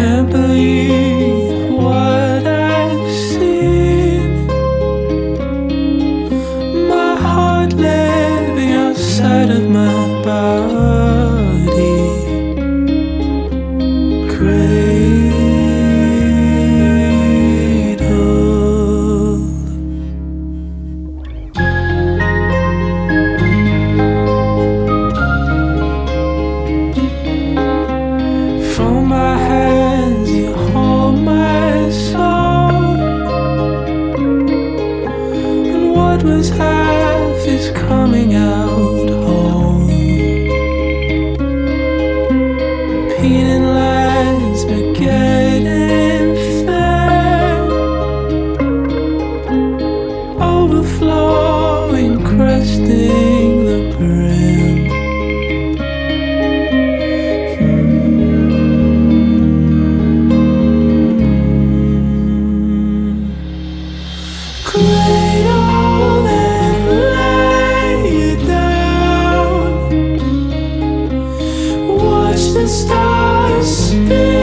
can't believe what I've seen. My heart living outside of my body. From my hands you hold my soul, and what was half is coming out whole. Repeating lines but getting thin, overflowing, cresting the brim. Cradle and lay you down. Watch the stars spin.